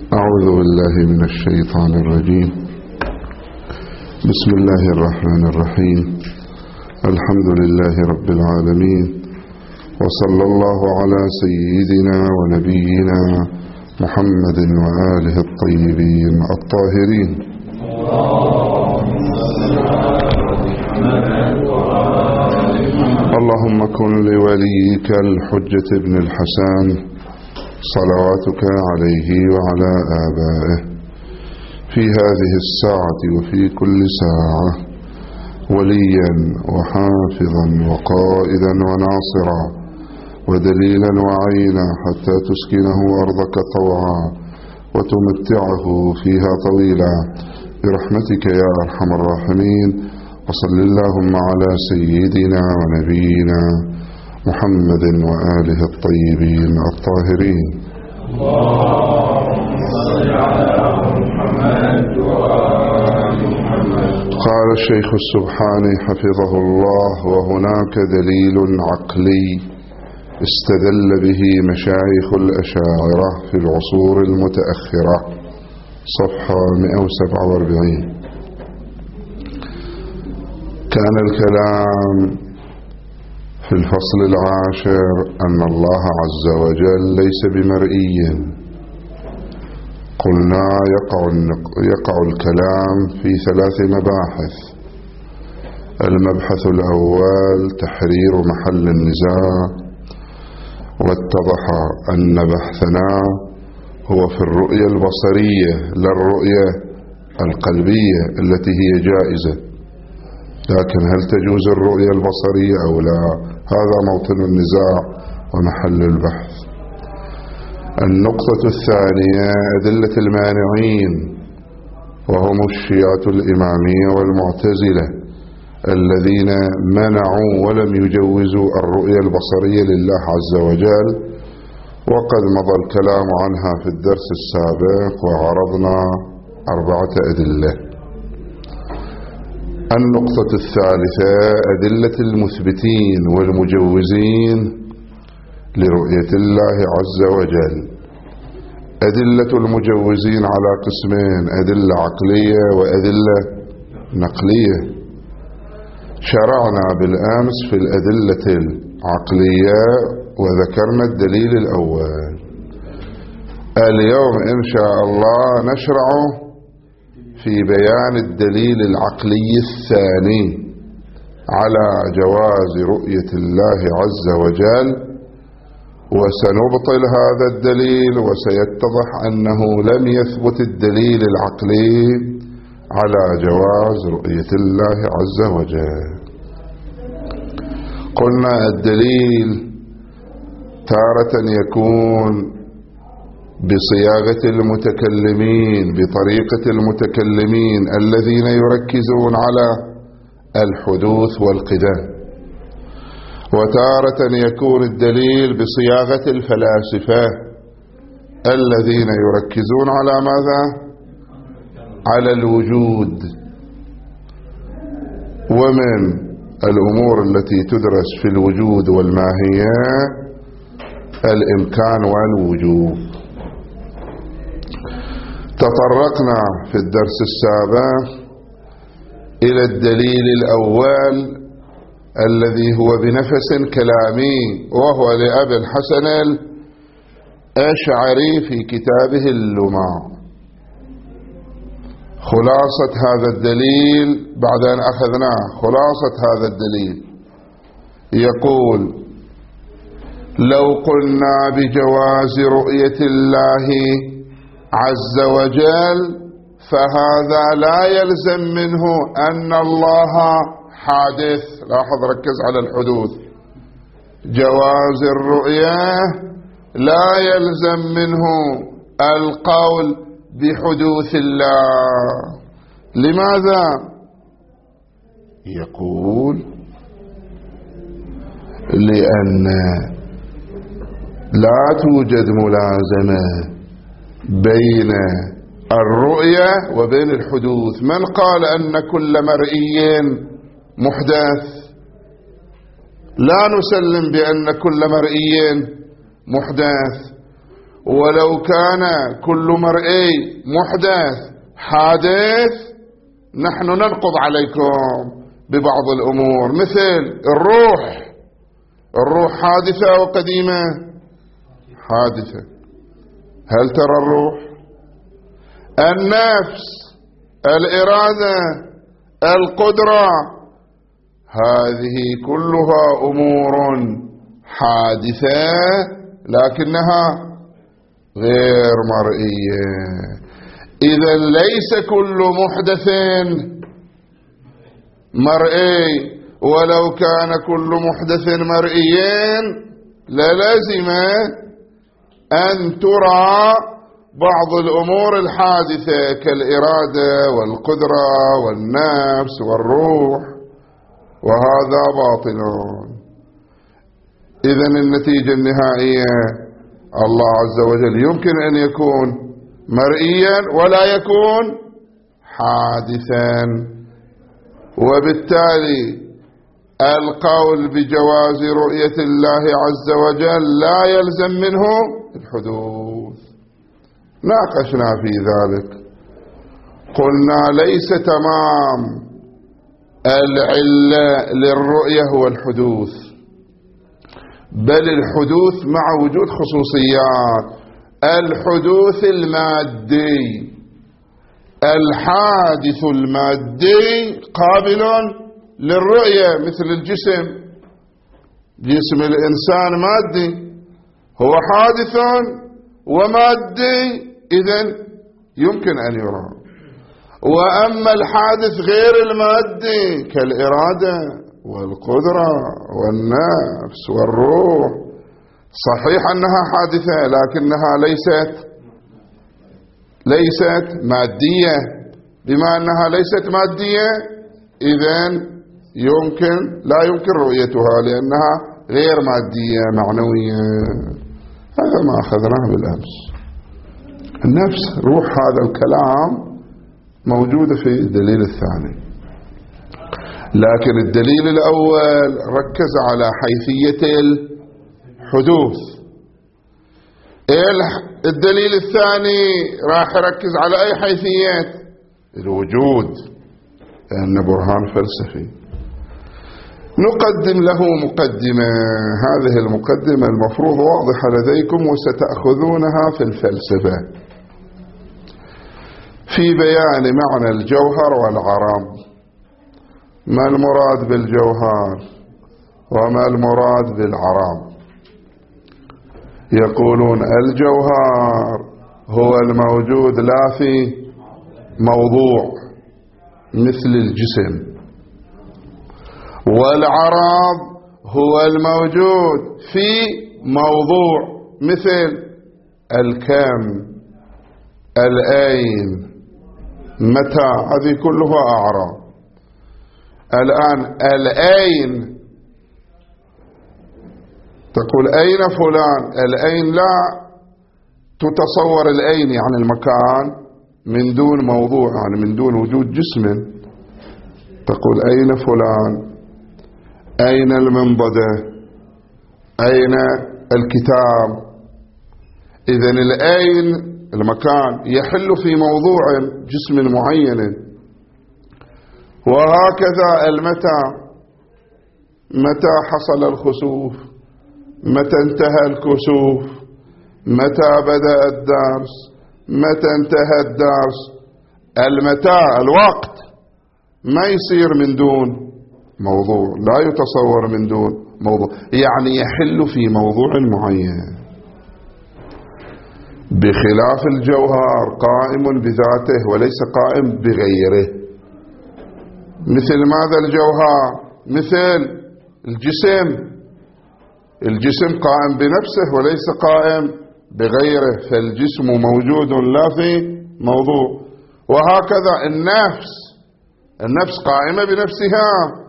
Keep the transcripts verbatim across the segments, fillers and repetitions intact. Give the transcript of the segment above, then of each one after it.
أعوذ بالله من الشيطان الرجيم. بسم الله الرحمن الرحيم. الحمد لله رب العالمين، وصلى الله على سيدنا ونبينا محمد وآله الطيبين الطاهرين. اللهم كن لوليك الحجة ابن الحسن صلواتك عليه وعلى آبائه في هذه الساعة وفي كل ساعة وليا وحافظا وقائدا وناصرا ودليلا وعينا حتى تسكنه أرضك طوعا وتمتعه فيها طويلا برحمتك يا أرحم الراحمين. وصل اللهم على سيدنا ونبينا محمد وآله الطيبين الطاهرين. اللهم صل على محمد وآل محمد. قال الشيخ السبحاني حفظه الله: وهناك دليل عقلي استدل به مشايخ الأشاعرة في العصور المتأخرة، صفحة مئة وسبعة وأربعين. كان الكلام في الفصل العاشر أن الله عز وجل ليس بمرئي. قلنا يقع, يقع الكلام في ثلاث مباحث. المبحث الأول تحرير محل النزاع، واتضح أن بحثنا هو في الرؤية البصرية لا الرؤية القلبية التي هي جائزة، لكن هل تجوز الرؤية البصرية أو لا؟ هذا موطن النزاع ومحل البحث. النقطة الثانية أدلة المانعين، وهم الشيعة الإمامية والمعتزلة الذين منعوا ولم يجوزوا الرؤية البصرية لله عز وجل، وقد مضى الكلام عنها في الدرس السابق وعرضنا أربعة أدلة. النقطة الثالثة أدلة المثبتين والمجوزين لرؤية الله عز وجل. أدلة المجوزين على قسمين: أدلة عقلية وأدلة نقلية. شرعنا بالأمس في الأدلة العقلية وذكرنا الدليل الأول. اليوم إن شاء الله نشرع في بيان الدليل العقلي الثاني على جواز رؤية الله عز وجل، وسنبطل هذا الدليل وسيتضح أنه لم يثبت الدليل العقلي على جواز رؤية الله عز وجل. قلنا الدليل تارة يكون بصياغة المتكلمين بطريقة المتكلمين الذين يركزون على الحدوث والقدم، وتارة يكون الدليل بصياغة الفلاسفة الذين يركزون على ماذا؟ على الوجود. ومن الأمور التي تدرس في الوجود والماهية الإمكان والوجود. تطرقنا في الدرس السابق إلى الدليل الأول الذي هو بنفس كلامي، وهو لأبي الحسن الأشعري في كتابه اللمع. خلاصة هذا الدليل بعد أن أخذناه، خلاصة هذا الدليل يقول: لو قلنا بجواز رؤية الله عز وجل فهذا لا يلزم منه أن الله حادث. لاحظ، ركز على الحدوث. جواز الرؤية لا يلزم منه القول بحدوث الله. لماذا؟ يقول: لأن لا توجد ملازمة بين الرؤية وبين الحدوث. من قال أن كل مرئي محدث؟ لا نسلم بأن كل مرئي محدث. ولو كان كل مرئي محدث حادث نحن ننقض عليكم ببعض الأمور، مثل الروح. الروح حادثة وقديمة؟ حادثة. هل ترى الروح؟ النفس، الإرادة، القدرة، هذه كلها أمور حادثة لكنها غير مرئية. إذا ليس كل محدث مرئي، ولو كان كل محدث مرئيا للازم أن ترى بعض الأمور الحادثة كالإرادة والقدرة والنفس والروح، وهذا باطل. إذن النتيجة النهائية الله عز وجل يمكن أن يكون مرئيا ولا يكون حادثا، وبالتالي القول بجواز رؤية الله عز وجل لا يلزم منه الحدوث. ناقشنا في ذلك، قلنا ليس تمام العلة للرؤية هو الحدوث، بل الحدوث مع وجود خصوصيات. الحدوث المادي، الحادث المادي قابل للرؤية، مثل الجسم. جسم الإنسان مادي، هو حادث ومادي، إذن يمكن أن يرى. وأما الحادث غير المادي كالإرادة والقدرة والنفس والروح، صحيح أنها حادثة لكنها ليست ليست مادية. بما أنها ليست مادية إذن يمكن لا يمكن رؤيتها لأنها غير مادية معنوية. هذا ما أخذناه بالأمس. النفس روح هذا الكلام موجودة في الدليل الثاني، لكن الدليل الأول ركز على حيثية الحدوث. الدليل الثاني راح يركز على أي حيثية؟ الوجود، لأن برهان فلسفي. نقدم له مقدمة. هذه المقدمة المفروض واضحة لديكم وستأخذونها في الفلسفة في بيان معنى الجوهر والعرض. ما المراد بالجوهر وما المراد بالعرض؟ يقولون الجوهر هو الموجود لا في موضوع مثل الجسم، والعرض هو الموجود في موضوع مثل الكم، الأين، متى، هذه كلها أعراض. الآن الأين تقول أين فلان، الأين لا تتصور الأين يعني المكان من دون موضوع، يعني من دون وجود جسم. تقول أين فلان، أين المنضدة، أين الكتاب. إذن الأين المكان يحل في موضوع جسم معين. وهكذا المتى، متى حصل الخسوف، متى انتهى الكسوف، متى بدأ الدرس، متى انتهى الدرس. المتى الوقت ما يصير من دون موضوع، لا يتصور من دون موضوع، يعني يحل في موضوع معين. بخلاف الجوهر قائم بذاته وليس قائم بغيره. مثل ماذا الجوهر؟ مثل الجسم. الجسم قائم بنفسه وليس قائم بغيره، فالجسم موجود لا في موضوع. وهكذا النفس، النفس قائمة بنفسها،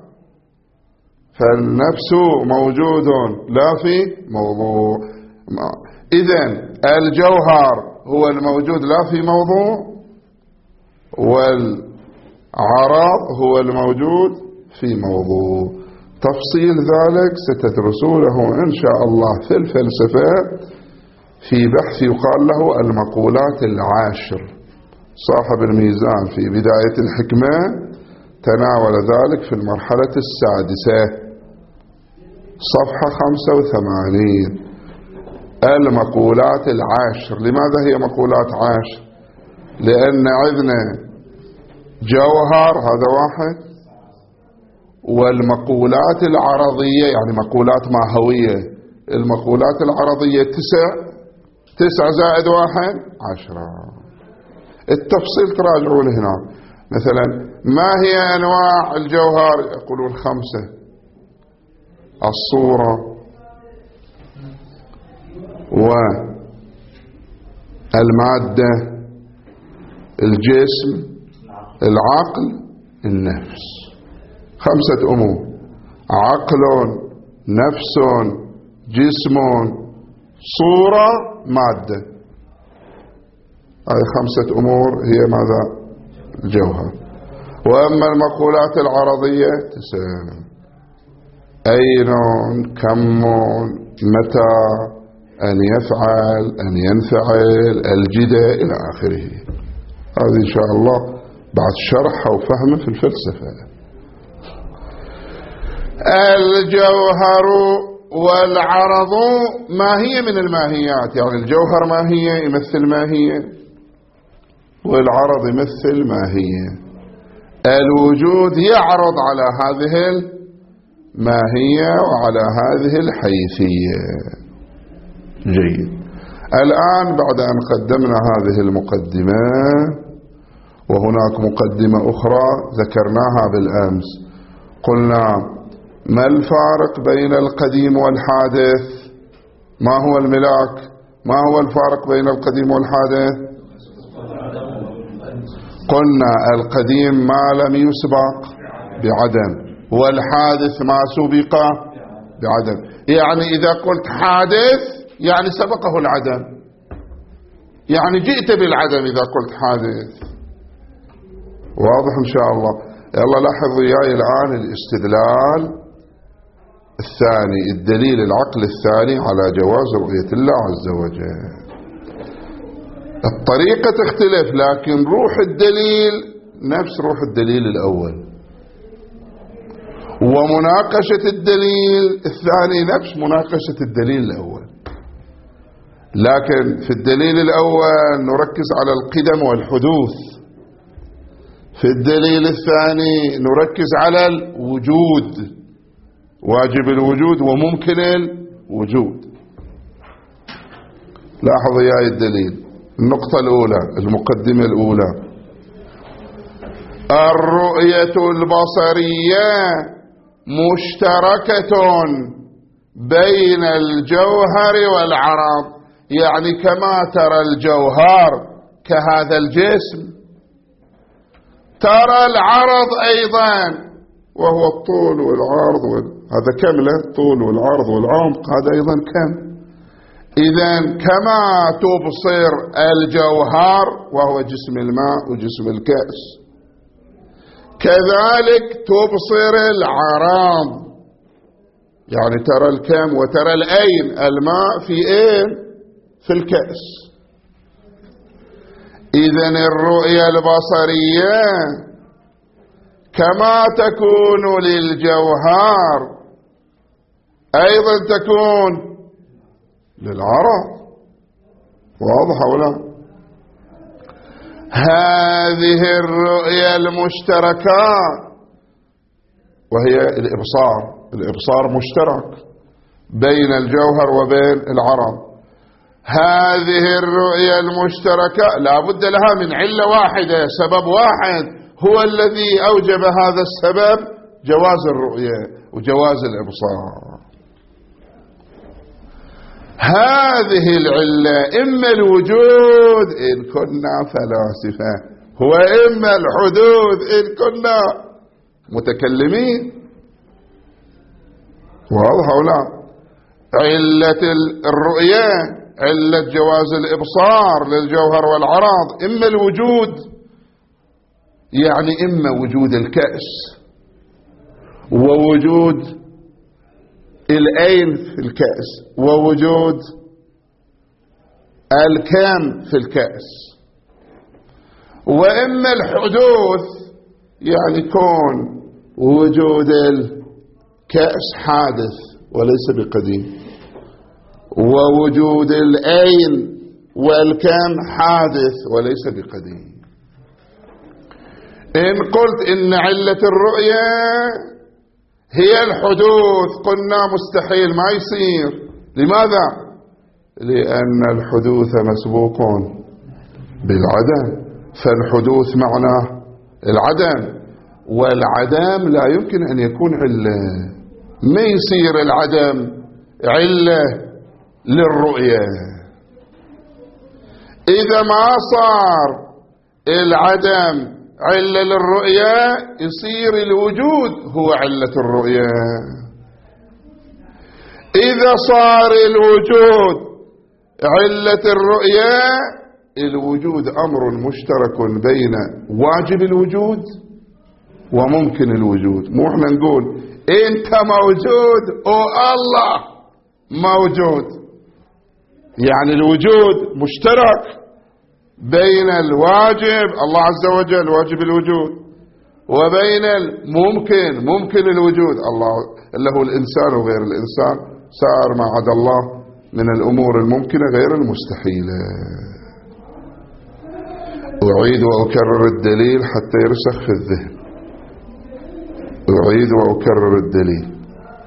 فالنفس موجود لا في موضوع. إذن الجوهر هو الموجود لا في موضوع، والعرض هو الموجود في موضوع. تفصيل ذلك ستدرسونه إن شاء الله في الفلسفة في بحث يقال له المقولات العاشر. صاحب الميزان في بداية الحكمة تناول ذلك في المرحلة السادسة صفحة خمسة وثمانين. المقولات العاشر. لماذا هي مقولات عاشر؟ لأن عندنا جوهر هذا واحد، والمقولات العرضية يعني مقولات ماهوية، المقولات العرضية تسع تسع زائد واحد عشرة. التفصيل تراجعون هنا. مثلا ما هي أنواع الجوهر؟ يقولون خمسة: الصورة، والمادة، الجسم، العقل، النفس. خمسة أمور: عقل، نفس، جسم، صورة، مادة. هذه خمسة أمور هي ماذا؟ الجوهر. وأما المقولات العرضية تسع: أين، كم، متى، أن يفعل، أن ينفعل، الجدة، إلى آخره. هذه إن شاء الله بعد شرح وفهم في الفلسفة. الجوهر والعرض ماهية من الماهيات، يعني الجوهر ماهية يمثل ماهية، والعرض يمثل ماهية. الوجود يعرض على هذه الماهية وعلى هذه الحيثية. جيد. الآن بعد أن قدمنا هذه المقدمة، وهناك مقدمة أخرى ذكرناها بالأمس، قلنا ما الفارق بين القديم والحادث؟ ما هو الملاك؟ ما هو الفارق بين القديم والحادث؟ قلنا القديم ما لم يسبق بعدم، والحادث ما سبق بعدم. يعني إذا قلت حادث يعني سبقه العدم، يعني جئت بالعدم إذا قلت حادث. واضح إن شاء الله؟ يلا لاحظوا وياي الآن الاستدلال الثاني، الدليل العقل الثاني على جواز رؤية الله عز وجل. الطريقة تختلف لكن روح الدليل نفس روح الدليل الأول، ومناقشة الدليل الثاني نفس مناقشة الدليل الأول. لكن في الدليل الأول نركز على القدم والحدوث، في الدليل الثاني نركز على الوجود، واجب الوجود وممكن الوجود. لاحظوا يا الدليل. النقطة الأولى، المقدمة الأولى: الرؤية البصرية مشتركة بين الجوهر والعرض. يعني كما ترى الجوهر كهذا الجسم، ترى العرض أيضا، وهو الطول والعرض وال... هذا كاملة، الطول والعرض والعمق، هذا أيضا كم. إذن كما تبصر الجوهر وهو جسم الماء وجسم الكأس، كذلك تبصر العرض، يعني ترى الكم وترى الأين، الماء في أين؟ في الكأس. إذن الرؤية البصرية كما تكون للجوهر أيضا تكون للعرض. واضح ولا؟ هذه الرؤية المشتركة وهي الإبصار، الإبصار مشترك بين الجوهر وبين العرض. هذه الرؤية المشتركة لا بد لها من علة واحدة، سبب واحد هو الذي أوجب هذا السبب، جواز الرؤية وجواز الإبصار. هذه العلة إما الوجود إن كنا فلاسفة، هو إما الحدوث إن كنا متكلمين. واضح أو لا؟ علة الرؤية، علة جواز الإبصار للجوهر والعرض إما الوجود، يعني إما وجود الكأس ووجود الأين في الكأس ووجود الكم في الكأس، وإما الحدوث يعني كون وجود الكأس حادث وليس بقديم، ووجود العين والكم حادث وليس بقديم. إن قلت إن علة الرؤية هي الحدوث قلنا مستحيل ما يصير. لماذا؟ لأن الحدوث مسبوق بالعدم، فالحدوث معناه العدم، والعدم لا يمكن أن يكون علة. ما يصير العدم علة للرؤية. إذا ما صار العدم علة للرؤية يصير الوجود هو علة الرؤية. إذا صار الوجود علة الرؤية، الوجود أمر مشترك بين واجب الوجود وممكن الوجود. مو احنا نقول انت موجود والله موجود، يعني الوجود مشترك بين الواجب الله عز وجل واجب الوجود وبين الممكن ممكن الوجود الله اللي هو الإنسان وغير الإنسان. صار ما عدا الله من الأمور الممكنة غير المستحيلة. أعيد وأكرر الدليل حتى يرسخ في الذهن. أعيد وأكرر الدليل.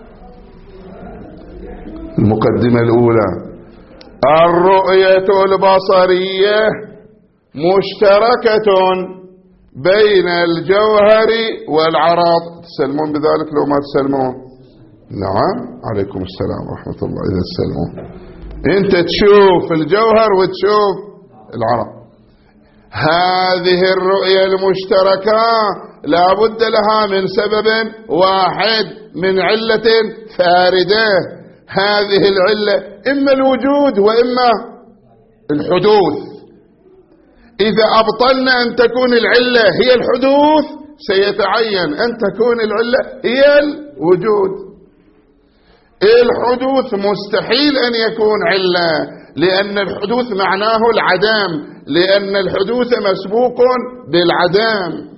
المقدمة الأولى: الرؤية البصرية مشتركة بين الجوهر والعرض. تسلمون بذلك لو ما تسلمون؟ نعم، عليكم السلام ورحمة الله. إذا تسلمون أنت تشوف الجوهر وتشوف العرض. هذه الرؤية المشتركة لا بد لها من سبب واحد، من علة فاردة. هذه العلة إما الوجود وإما الحدوث. إذا أبطلنا أن تكون العلة هي الحدوث سيتعين أن تكون العلة هي الوجود. الحدوث مستحيل أن يكون علة، لأن الحدوث معناه العدم، لأن الحدوث مسبوق بالعدم،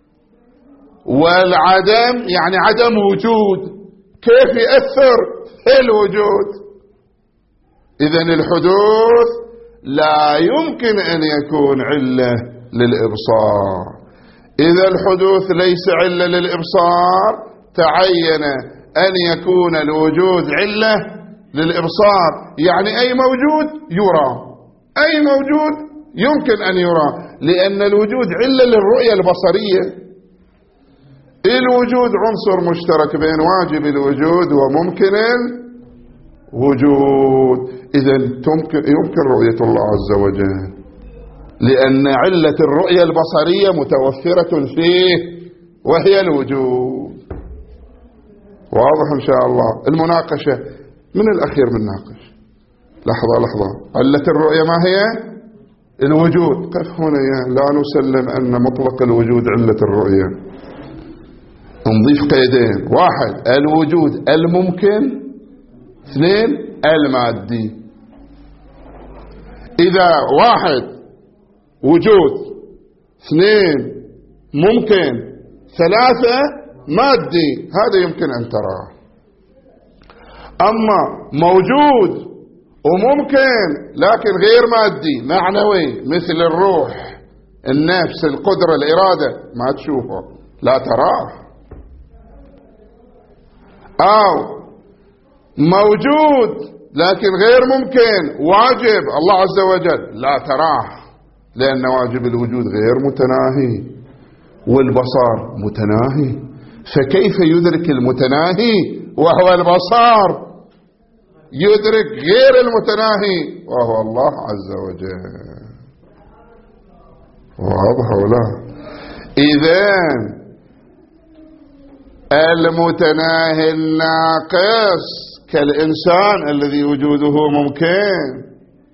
والعدم يعني عدم وجود. كيف يأثر في الوجود؟ إذن الحدوث لا يمكن أن يكون علة للإبصار. إذا الحدوث ليس علة للإبصار تعين أن يكون الوجود علة للإبصار، يعني أي موجود يرى، أي موجود يمكن أن يرى، لأن الوجود علة للرؤية البصرية. الوجود عنصر مشترك بين واجب الوجود وممكن الوجود. إذن يمكن رؤية الله عز وجل، لأن علة الرؤية البصرية متوفرة فيه وهي الوجود. واضح إن شاء الله. المناقشة من الأخير من ناقش. لحظة لحظة، علة الرؤية ما هي؟ الوجود. قف هنا يا لا نسلم أن مطلق الوجود علة الرؤية. نضيف قيدين: واحد الوجود الممكن، اثنين المادي. إذا واحد وجود، اثنين ممكن، ثلاثة مادي، هذا يمكن أن تراه. أما موجود وممكن لكن غير مادي معنوي، مثل الروح، النفس، القدرة، الإرادة، ما تشوفه لا تراه. أو موجود لكن غير ممكن، واجب الله عز وجل، لا تراه، لأن واجب الوجود غير متناهي والبصر متناهي. فكيف يدرك المتناهي وهو البصر؟ يدرك غير المتناهي وهو الله عز وجل. واضح ولا؟ إذن المتناهي الناقص كالإنسان الذي وجوده ممكن،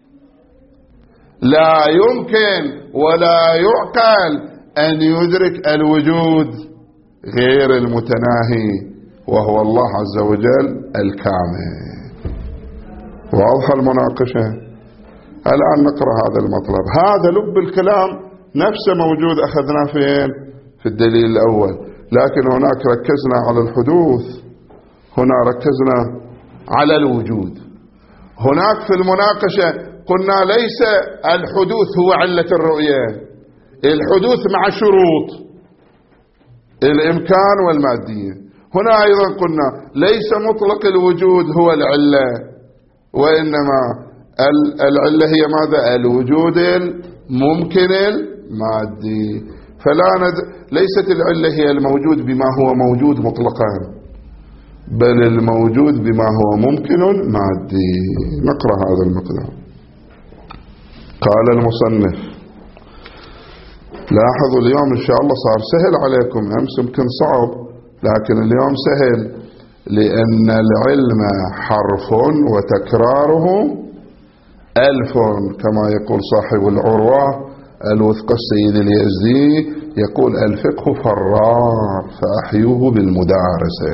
لا يمكن ولا يعقل أن يدرك الوجود غير المتناهي وهو الله عز وجل الكامل. واضح المناقشة؟ الآن نقرأ هذا المطلب. هذا لب الكلام نفسه موجود أخذناه فين؟ في الدليل الأول، لكن هناك ركزنا على الحدوث، هنا ركزنا على الوجود. هناك في المناقشة قلنا ليس الحدوث هو علة الرؤية، الحدوث مع شروط الإمكان والمادية. هنا أيضا قلنا ليس مطلق الوجود هو العلة، وإنما العلة هي ماذا؟ الوجود الممكن المادي. فلا ند... ليست العلة هي الموجود بما هو موجود مطلقا، بل الموجود بما هو ممكن مادي. نقرأ هذا المقدار. قال المصنف: لاحظوا اليوم إن شاء الله صار سهل عليكم، أمس يمكن صعب لكن اليوم سهل، لأن العلم حرف وتكراره ألف، كما يقول صاحب العروة الوثق السيد اليزدي، يقول: الفقه فرار فأحيوه بالمدارسة.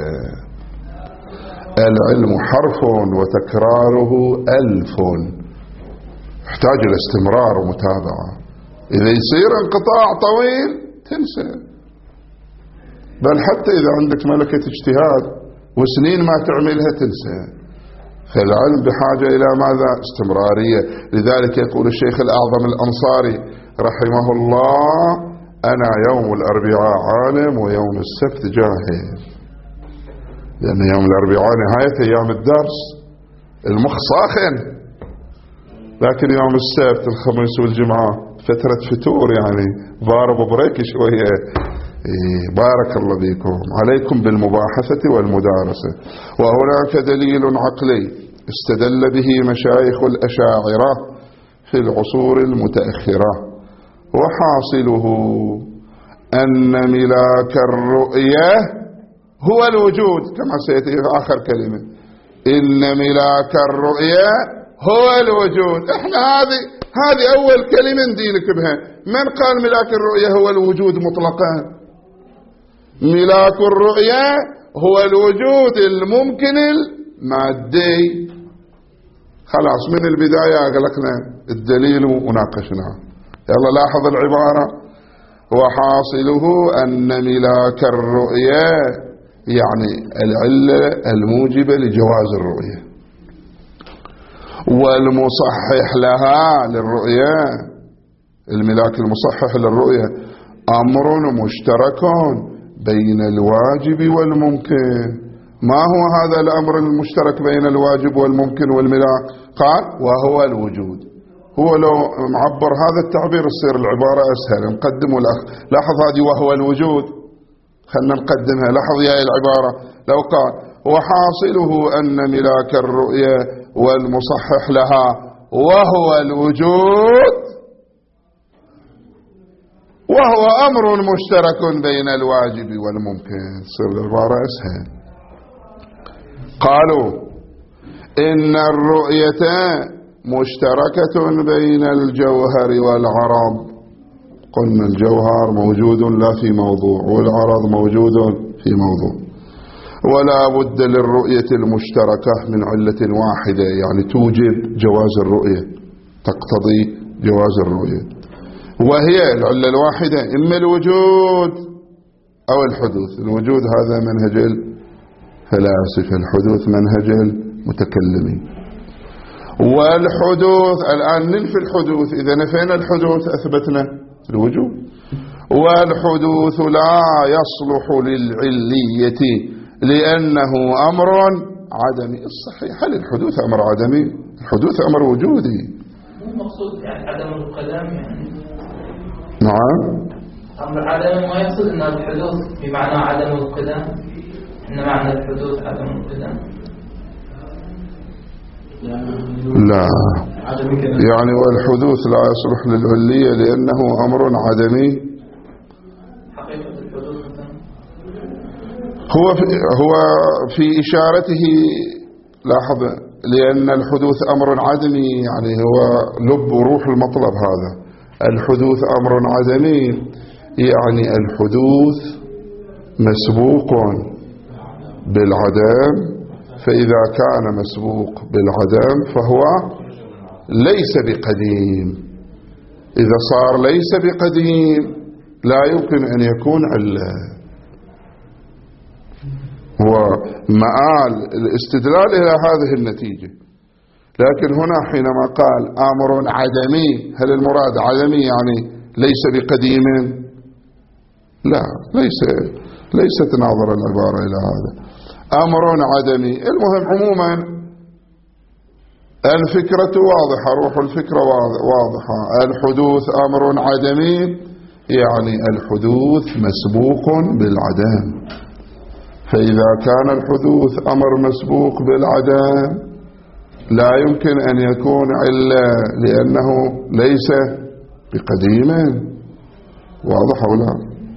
العلم حرف وتكراره ألف، يحتاج إلى استمرار ومتابعة. إذا يصير انقطاع طويل تنسى، بل حتى إذا عندك ملكة اجتهاد وسنين ما تعملها تنسى. فالعلم بحاجة إلى ماذا؟ استمرارية. لذلك يقول الشيخ الأعظم الأنصاري رحمه الله: أنا يوم الأربعاء عالم ويوم السبت جاهل. لأن يوم الأربعاء نهاية أيام الدرس، المخ ساخن، لكن يوم السبت الخميس والجمعة فترة فتور، يعني ضارب بريك شوية. بارك الله بكم، عليكم بالمباحثة والمدارسة. وهناك دليل عقلي استدل به مشايخ الأشاعرة في العصور المتأخرة، وحاصله أن ملاك الرؤية هو الوجود، كما سيأتي آخر كلمة: إن ملاك الرؤية هو الوجود. احنا هذه هذه أول كلمة ندينك بها. من قال ملاك الرؤية هو الوجود مطلقا؟ ملاك الرؤية هو الوجود الممكن المادي. خلاص، من البداية أغلقنا الدليل وناقشناه. يلا لاحظ العبارة: وحاصله أن ملاك الرؤية يعني العلة الموجبة لجواز الرؤية، والمصحح لها للرؤية، الملاك المصحح للرؤية، أمر مشترك بين الواجب والممكن. ما هو هذا الأمر المشترك بين الواجب والممكن والملاك؟ قال: وهو الوجود. هو لو معبر هذا التعبير تصير العبارة أسهل، نقدم الأخ. لاحظ هذه وهو الوجود، خلنا نقدمها. لاحظ يا العبارة لو قال: وحاصله أن ملاك الرؤية والمصحح لها وهو الوجود وهو أمر مشترك بين الواجب والممكن، تصير العبارة أسهل. قالوا: إن الرؤية مشتركة بين الجوهر والعرض. قلنا الجوهر موجود لا في موضوع، والعرض موجود في موضوع، ولا بد للرؤية المشتركة من علة واحدة، يعني توجب جواز الرؤية، تقتضي جواز الرؤية، وهي العلة الواحدة إما الوجود أو الحدوث. الوجود هذا منهج الفلاسفة، الحدوث منهج المتكلمين. والحدوث الآن ننفي الحدوث، إذا نفينا الحدوث أثبتنا الوجود. والحدوث لا يصلح للعلية لأنه أمر عدمي. الصحيح، هل الحدوث أمر عدمي؟ الحدوث أمر وجودي. مو مقصود يعني عدم القدم، يعني نعم، أمر عدمي ما يقصد أن الحدوث بمعنى عدم القدم، إن معنى الحدوث عدم القدم. لا، يعني والحدوث لا يصلح للعلية لأنه أمر عدمي. حقيقة الحدوث هو في هو في إشارته، لاحظ، لأن الحدوث أمر عدمي، يعني هو لب وروح المطلب هذا. الحدوث أمر عدمي يعني الحدوث مسبوق بالعدم، فإذا كان مسبوق بالعدم فهو ليس بقديم. إذا صار ليس بقديم لا يمكن أن يكون علة. هو مآل الاستدلال إلى هذه النتيجة. لكن هنا حينما قال أمر عدمي، هل المراد عدمي يعني ليس بقديم؟ لا، ليس ليست ناظرة العبارة إلى هذا. أمر عدمي. المهم عموما الفكرة واضحة، روح الفكرة واضحة. الحدوث أمر عدمي يعني الحدوث مسبوق بالعدم. فإذا كان الحدوث أمر مسبوق بالعدم لا يمكن أن يكون علة لأنه ليس بقديم. واضح ولا؟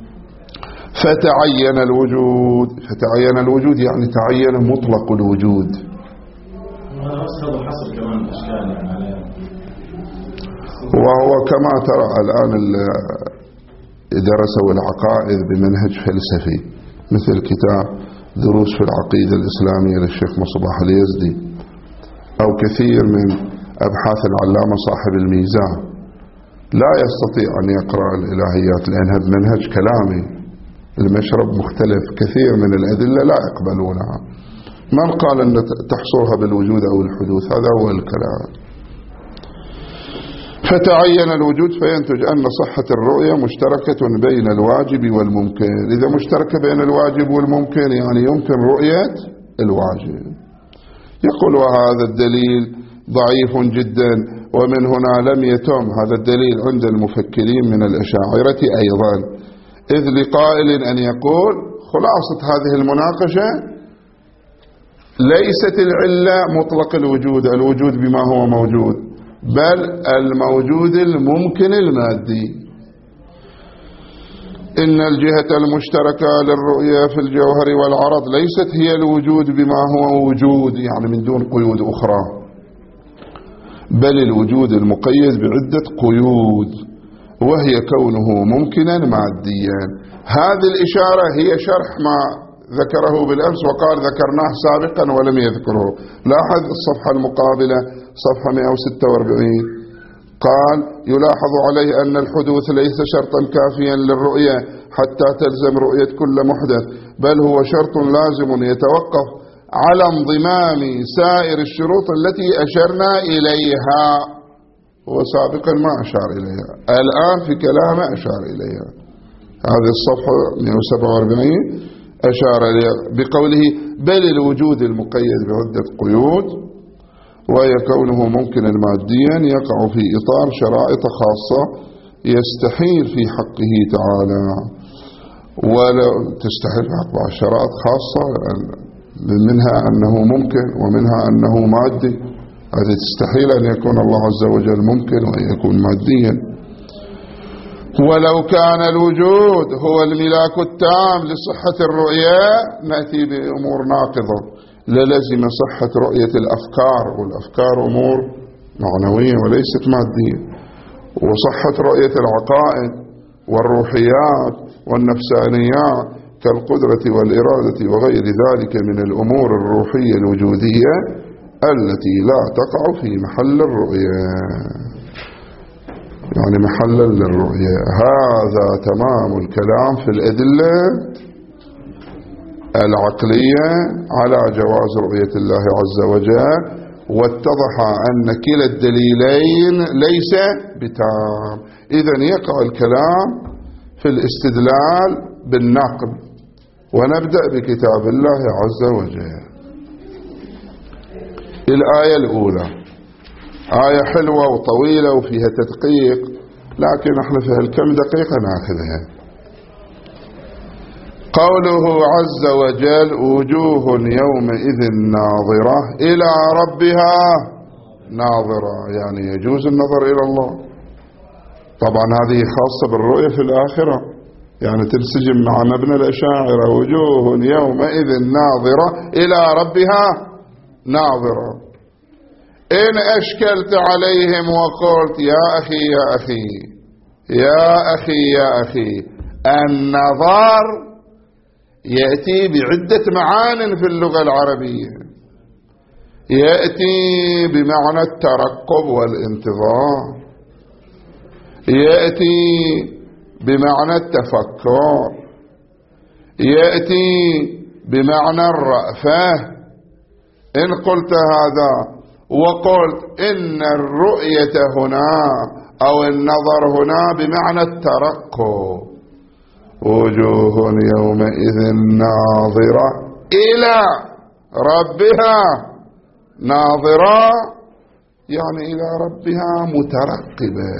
فتعين الوجود. فتعين الوجود يعني تعين مطلق الوجود. وهو كما ترى الآن درسوا العقائد بمنهج فلسفي مثل كتاب دروس في العقيدة الإسلامية للشيخ مصباح اليزدي، أو كثير من أبحاث العلامة صاحب الميزان، لا يستطيع أن يقرأ الإلهيات لأنها بمنهج كلامي، المشرب مختلف، كثير من الأدلة لا يقبلونها. من قال أن تحصرها بالوجود أو الحدوث؟ هذا هو الكلام. فتعين الوجود فينتج أن صحة الرؤية مشتركة بين الواجب والممكن. إذا مشتركة بين الواجب والممكن يعني يمكن رؤية الواجب. يقول وهذا الدليل ضعيف جدا، ومن هنا لم يتم هذا الدليل عند المفكرين من الأشاعرة أيضا، إذ لقائل أن يقول خلاصة هذه المناقشة ليست العلة مطلق الوجود، الوجود بما هو موجود، بل الموجود الممكن المادي. إن الجهة المشتركة للرؤية في الجوهر والعرض ليست هي الوجود بما هو وجود يعني من دون قيود أخرى، بل الوجود المقيد بعدة قيود، وهي كونه ممكنا ماديا. هذه الإشارة هي شرح ما ذكره بالأمس وقال ذكرناه سابقا ولم يذكره. لاحظ الصفحة المقابلة صفحة مئة وستة وأربعين، قال يلاحظ عليه أن الحدوث ليس شرطا كافيا للرؤية حتى تلزم رؤية كل محدث، بل هو شرط لازم يتوقف على انضمام سائر الشروط التي أشرنا إليها. هو سابقا ما أشار إليها، الآن في كلامه أشار إليها. هذه الصفحة مئة وسبعة وأربعين أشار إليها بقوله بل الوجود المقيد بعدة قيود، وهي كونه ممكنا ماديا يقع في إطار شرائط خاصة يستحيل في حقه تعالى، ولا تستحيل في حقه شرائط خاصة منها أنه ممكن ومنها أنه مادي. هذه تستحيل أن يكون الله عز وجل ممكن وأن يكون ماديا. ولو كان الوجود هو الملاك التام لصحة الرؤية نأتي بأمور ناقضة، للزم صحة رؤية الأفكار، والأفكار أمور معنوية وليست مادية، وصحة رؤية العقائد والروحيات والنفسانيات كالقدرة والإرادة وغير ذلك من الأمور الروحية الوجودية التي لا تقع في محل الرؤية، يعني محلا للرؤية. هذا تمام الكلام في الأدلة العقلية على جواز رؤية الله عز وجل، واتضح أن كلا الدليلين ليس بتام. إذن يقع الكلام في الاستدلال بالنقل، ونبدأ بكتاب الله عز وجل. الآية الأولى آية حلوة وطويلة وفيها تدقيق، لكن احنا في هالكم دقيقة ناخذها. قوله عز وجل وجوه يومئذ ناظرة إلى ربها ناظرة، يعني يجوز النظر إلى الله. طبعا هذه خاصة بالرؤية في الآخرة، يعني تنسجم مع مبنى الأشاعرة وجوه يومئذ ناظرة إلى ربها ناظرة. إن أشكلت عليهم وقلت يا أخي يا أخي يا أخي يا أخي النظر يأتي بعدة معان في اللغة العربية، يأتي بمعنى الترقب والانتظار، يأتي بمعنى التفكر، يأتي بمعنى الرأفة. إن قلت هذا وقلت إن الرؤية هنا أو النظر هنا بمعنى الترقب، وجوه يومئذ ناظرة إلى ربها ناظرة، يعني إلى ربها مترقبة،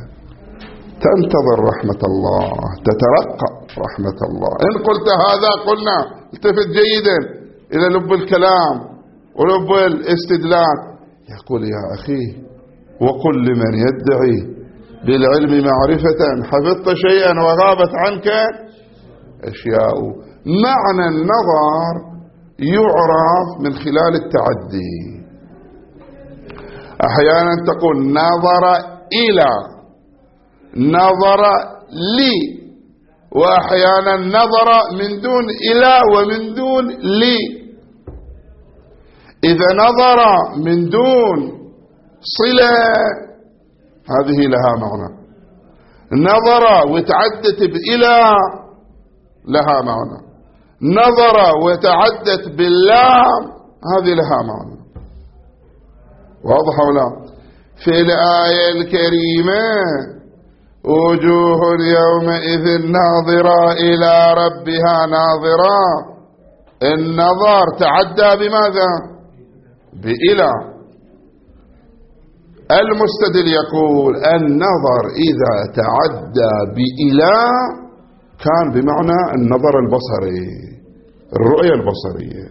تنتظر رحمة الله، تترقب رحمة الله. إن قلت هذا قلنا التفت جيدا إلى لب الكلام ولب الاستدلال. يقول يا أخي وقل لمن يدعي بالعلم معرفة حفظت شيئا وغابت عنك أشياء. معنى النظر يعرف من خلال التعدي، أحيانا تقول نظر إلى، نظر لي، وأحيانا نظر من دون إلى ومن دون لي. إذا نظر من دون صلة هذه لها معنى، نظر وتعدت بإلى لها معنى، نظر وتعدت باللام هذه لها معنى. واضح ولا؟ في الآية الكريمة وجوه يومئذ ناظرة إلى ربها ناظرة، النظر تعدى بماذا؟ بإلى. المستدل يقول النظر إذا تعدى بإلى كان بمعنى النظر البصري، الرؤية البصرية.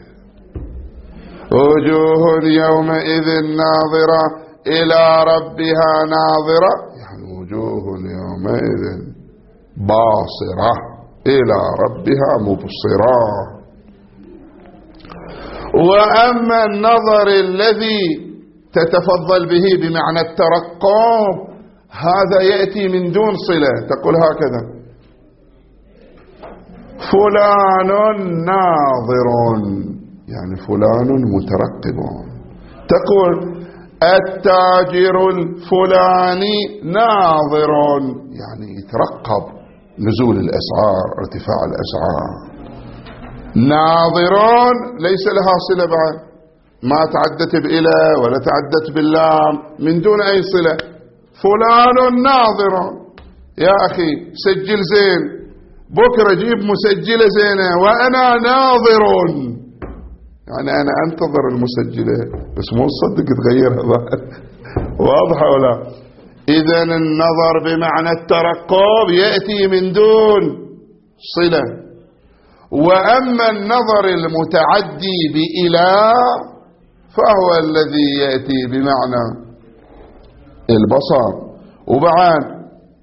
وجوه يومئذ ناظرة إلى ربها ناظرة، يعني وجوه يومئذ باصرة إلى ربها مبصرة. وأما النظر الذي تتفضل به بمعنى الترقب هذا يأتي من دون صلة، تقول هكذا فلان ناظر، يعني فلان مترقب. تقول التاجر الفلاني ناظر، يعني يترقب نزول الأسعار، ارتفاع الأسعار. ناظرون ليس لها صلة بعد، ما تعدت بإلى ولا تعدت باللام، من دون أي صلة. فلان ناظر، يا أخي سجل زين، بكرة جيب مسجلة زينة وأنا ناظر، يعني أنا أنتظر المسجلة بس مو صدق تغيرها. واضحة ولا؟ إذن النظر بمعنى الترقب يأتي من دون صلة. وأما النظر المتعدي بإلى فهو الذي يأتي بمعنى البصر. وبعد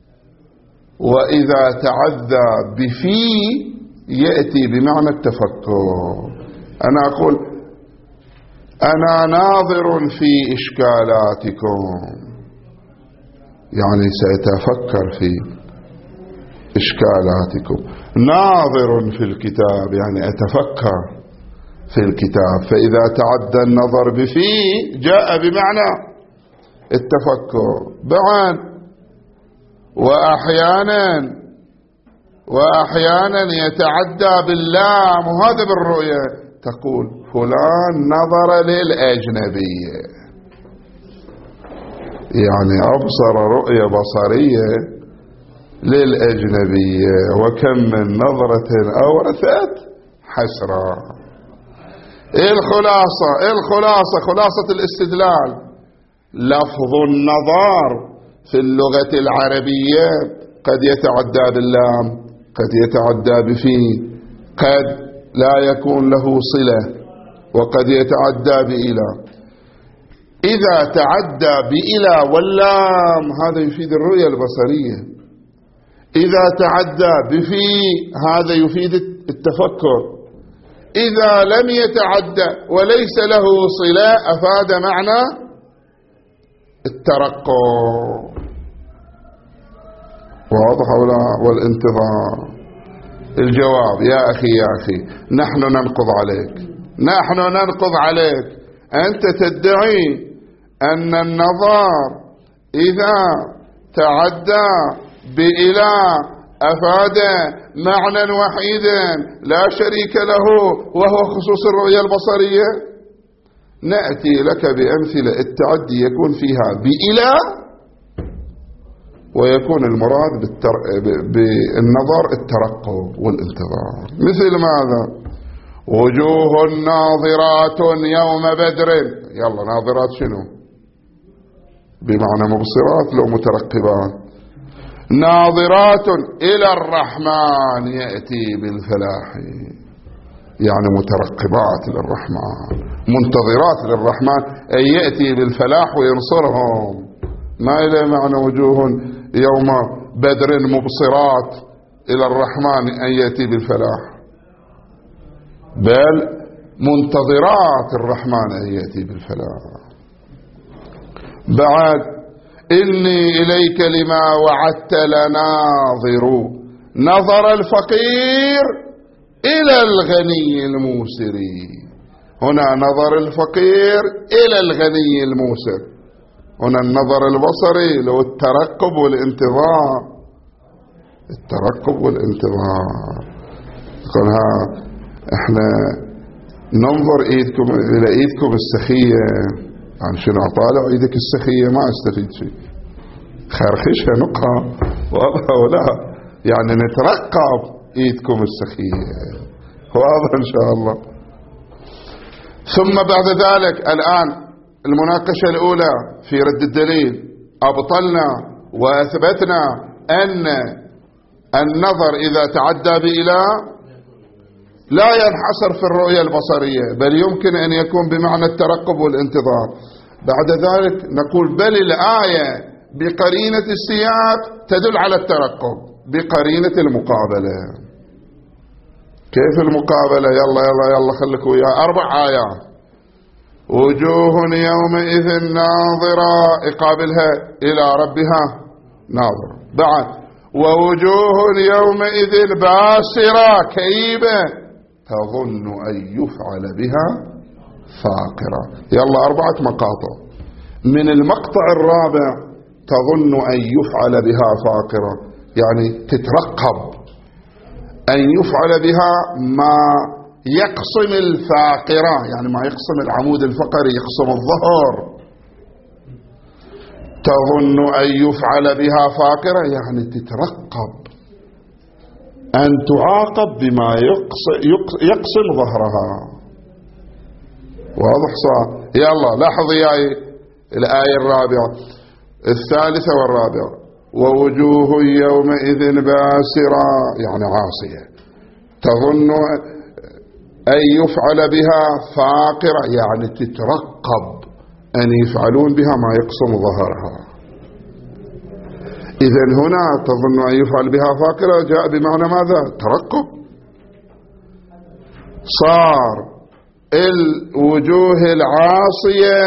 وإذا تعدى بفي يأتي بمعنى التفكر. أنا أقول أنا ناظر في إشكالاتكم، يعني سأتفكر في إشكالاتكم. ناظر في الكتاب يعني أتفكر في الكتاب. فإذا تعدى النظر بفي جاء بمعنى التفكر. بعد وأحيانا وأحيانا يتعدى باللام، وهذا بالرؤية. تقول فلان نظر للأجنبية، يعني أبصر رؤية بصرية للأجنبية، وكم من نظرة أورثت حسرة. إيه الخلاصة؟ إيه الخلاصة؟ خلاصة الاستدلال لفظ النظر في اللغة العربية قد يتعدى باللام، قد يتعدى بفي، قد لا يكون له صلة، وقد يتعدى بإلى. إذا تعدى بإلى واللام هذا يفيد الرؤية البصرية. إذا تعدى بفي هذا يفيد التفكر. إذا لم يتعدى وليس له صلة أفاد معنى الترقب. واضح ولا؟ والانتظار. الجواب يا أخي يا أخي نحن ننقض عليك، نحن ننقض عليك أنت تدعي أن النظر إذا تعدى بإله أفاد معنى وحيدا لا شريك له وهو خصوص الرؤية البصرية. نأتي لك بأمثلة التعدي يكون فيها بإله ويكون المراد بالتر... بالنظر الترقب والانتظار. مثل ماذا؟ وجوه ناظرات يوم بدر. يلا ناظرات شنو؟ بمعنى مبصرات لو مترقبات. ناظرات إلى الرحمن يأتي بالفلاح، يعني مترقبات للرحمن منتظرات للرحمن أن يأتي بالفلاح وينصرهم. ما إلى معنى وجوه يوم بدر مبصرات إلى الرحمن أن يأتي بالفلاح، بل منتظرات الرحمن أن يأتي بالفلاح. بعد إني إليك لما وعدت لناظر، نظر الفقير إلى الغني الموسري. هنا نظر الفقير إلى الغني الموسر، هنا النظر البصري لو الترقب والانتظار، الترقب والانتظار. قالها احنا ننظر ايدكم الى ايدكم السخية، عن شنو اطالع ايدك السخية ما استفيد شيء، خرخشها نقها واضح ولا، يعني نترقب ايدكم السخية، واضح ان شاء الله. ثم بعد ذلك الان المناقشة الأولى في رد الدليل أبطلنا وأثبتنا أن النظر إذا تعدى بإله لا ينحصر في الرؤية البصرية، بل يمكن أن يكون بمعنى الترقب والانتظار. بعد ذلك نقول بل الآية بقرينة السياق تدل على الترقب بقرينة المقابلة. كيف المقابلة؟ يلا يلا يلا خليكم وياها. أربع آيات. وجوه يومئذ ناظرة، يقابلها إلى ربها ناظرة. بعد ووجوه يومئذ باسرة كئيبة تظن أن يفعل بها فاقرة. يلا أربعة مقاطع. من المقطع الرابع تظن أن يفعل بها فاقرة، يعني تترقب أن يفعل بها ما يقسم الفاقرة، يعني ما يقسم العمود الفقري، يقسم الظهر. تظن أن يفعل بها فاقرة يعني تترقب أن تعاقب بما يقسم ظهرها. واضح صار؟ يلا لاحظ ياي الآية الرابعة الثالثة والرابعة. ووجوه يومئذ باسرة يعني عاصية، تظن أن يفعل بها فاقرة يعني تترقب أن يفعلون بها ما يقسم ظهرها. إذن هنا تظن أن يفعل بها فاقرة جاء بمعنى ماذا؟ ترقب. صار الوجوه العاصية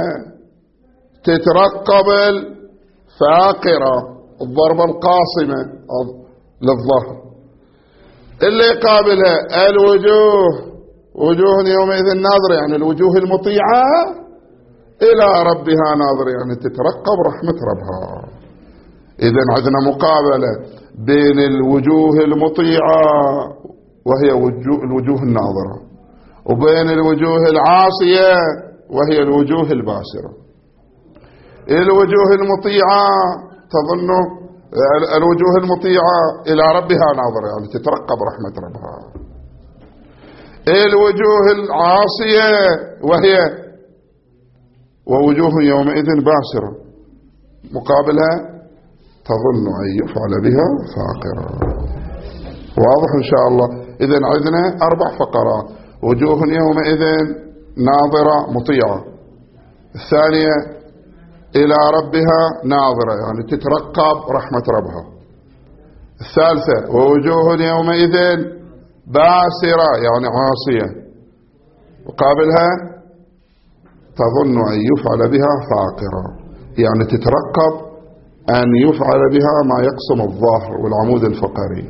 تترقب الفاقرة، الضربة القاصمة للظهر. اللي يقابلها الوجوه وجوه يومئذ ناظرة، يعني الوجوه المطيعة إلى ربها ناظرة، يعني تترقب رحمة ربها. إذن عندنا مقابلة بين الوجوه المطيعة وهي الوجوه الناظرة، وبين الوجوه العاصية وهي الوجوه الباسرة. الوجوه المطيعة تظن الوجوه المطيعة إلى ربها ناظرة، يعني تترقب رحمة ربها. الوجوه العاصية وهي ووجوه يومئذ باسرة، مقابلها تظن أن يفعل بها فاقرة. واضح إن شاء الله؟ إذن عندنا أربع فقرات. وجوه يومئذ ناظرة مطيعة، الثانية إلى ربها ناظرة يعني تترقب رحمة ربها، الثالثة ووجوه يومئذ باسرة يعني عاصية، وقابلها تظن أن يفعل بها فاقرة يعني تترقب أن يفعل بها ما يقسم الظهر والعمود الفقري.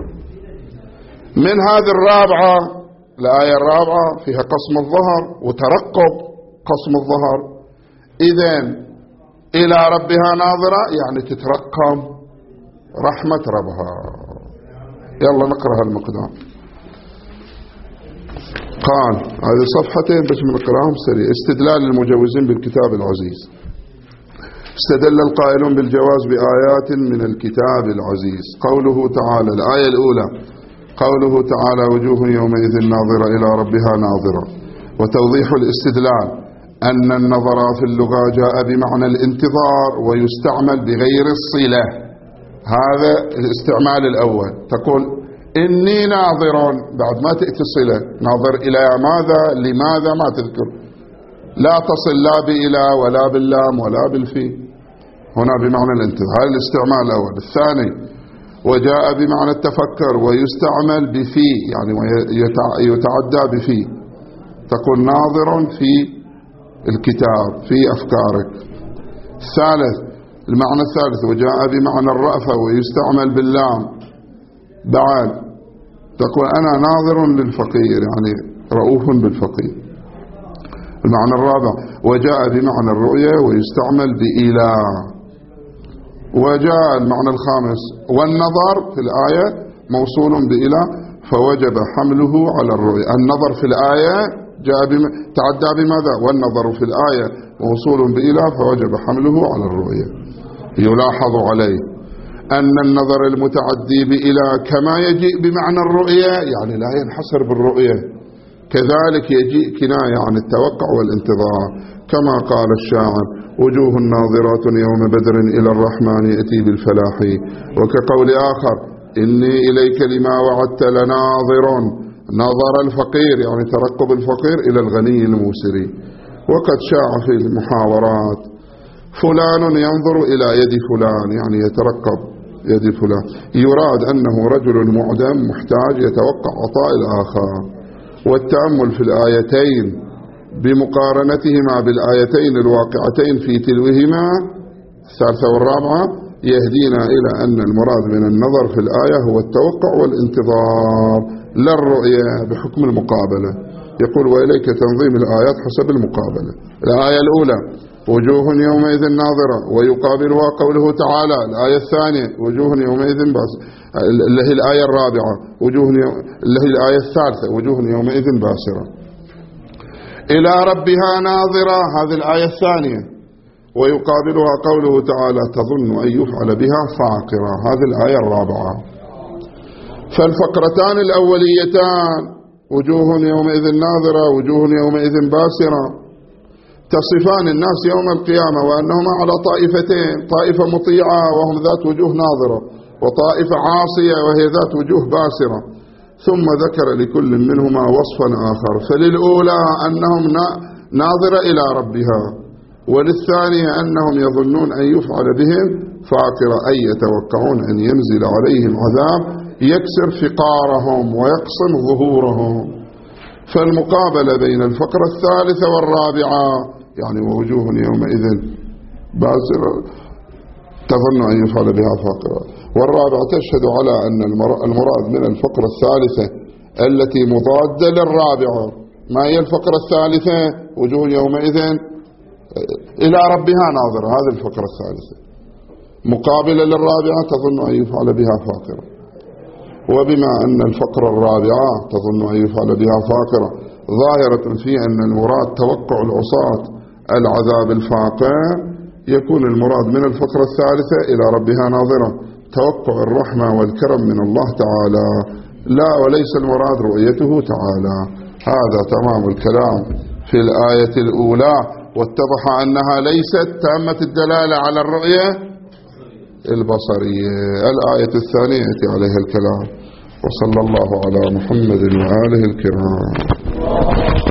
من هذه الرابعة الآية الرابعة فيها قسم الظهر وترقب خصم الظهر. إذن إلى ربها ناظرة يعني تترقم رحمة ربها. يلا نقرأ هالمقدار. قال هذه صفحتين بس بنقراهم سريع. استدلال المجوزين بالكتاب العزيز. استدل القائلون بالجواز بآيات من الكتاب العزيز. قوله تعالى الآية الأولى قوله تعالى وجوه يومئذ ناظرة إلى ربها ناظرة. وتوضيح الاستدلال أن النظر في اللغة جاء بمعنى الانتظار ويستعمل بغير الصلة. هذا الاستعمال الأول. تقول إني ناظر بعد ما تأتي الصلة. ناظر إلى ماذا لماذا ما تذكر. لا تصل لا بإلى ولا باللام ولا بالفي. هنا بمعنى الانتظار. هذا الاستعمال الأول. الثاني وجاء بمعنى التفكر ويستعمل بفي يعني يتعدى بفي. تقول ناظر في الكتاب في أفكارك. الثالث المعنى الثالث وجاء بمعنى الرأفة ويستعمل باللام. بعد تقول أنا ناظر للفقير يعني رؤوف بالفقير. المعنى الرابع وجاء بمعنى الرؤية ويستعمل بإله. وجاء المعنى الخامس والنظر في الآية موصول بإله فوجب حمله على الرؤية. النظر في الآية جاء بم... تعدى بماذا. والنظر في الآية موصول بإله فوجب حمله على الرؤية. يلاحظ عليه أن النظر المتعدي بإله كما يجيء بمعنى الرؤية يعني لا ينحصر بالرؤية كذلك يجيء كناية عن التوقع والانتظار كما قال الشاعر وجوه ناظرات يوم بدر إلى الرحمن يأتي بالفلاح. وكقول آخر إني إليك لما وعدت لناظر. نظر الفقير يعني ترقب الفقير إلى الغني الموسري. وقد شاع في المحاورات فلان ينظر إلى يد فلان يعني يترقب يد فلان. يراد أنه رجل معدم محتاج يتوقع عطاء الآخر. والتأمل في الآيتين بمقارنتهما بالآيتين الواقعتين في تلوهما الثالثة والرابعة يهدينا إلى أن المراد من النظر في الآية هو التوقع والانتظار لا الرؤية بحكم المقابلة. يقول وإليك تنظيم الآيات حسب المقابلة. الآية الأولى وجوه يومئذ ناظرة ويقابلها قوله تعالى. الآية الثانية وجوه يومئذ باسرة اللي هي الآية الرابعة وجوه اللي هي الآية الثالثة وجوه يومئذ باسرة. إلى ربها ناظرة هذه الآية الثانية ويقابلها قوله تعالى تظن أن يفعل بها فاقرة هذه الآية الرابعة. فالفقرتان الأوليتان وجوه يومئذ ناظرة وجوه يومئذ باسرة تصفان الناس يوم القيامة وأنهما على طائفتين طائفة مطيعة وهم ذات وجوه ناظرة وطائفة عاصية وهي ذات وجوه باسرة. ثم ذكر لكل منهما وصفا آخر. فللأولى أنهم ناظرة إلى ربها وللثانية أنهم يظنون أن يفعل بهم فاقرة أي يتوقعون أن ينزل عليهم عذاب يكسر فقارهم ويقسم ظهورهم. فالمقابلة بين الفقرة الثالثة والرابعة يعني ووجوه يومئذ باسرة تظن أن يفعل بها فاقرة والرابعة تشهد على أن المراد من الفقرة الثالثة التي مضادة للرابعة. ما هي الفقرة الثالثة وجوه يومئذ إلى ربها ناظرة هذه الفقرة الثالثة مقابلة للرابعة تظن أن يفعل بها فاقرة. وبما أن الفقرة الرابعة تظن أن يفعل بها فاقرة ظاهرة في أن المراد توقع العصاة العذاب الفاقع يكون المراد من الفقرة الثالثة إلى ربها ناظرة توقع الرحمة والكرم من الله تعالى لا وليس المراد رؤيته تعالى. هذا تمام الكلام في الآية الأولى. واتضح أنها ليست تامة الدلالة على الرؤية البصرية. الآية الثانية يأتي عليها الكلام. وصلى الله على محمد وآله الكرام.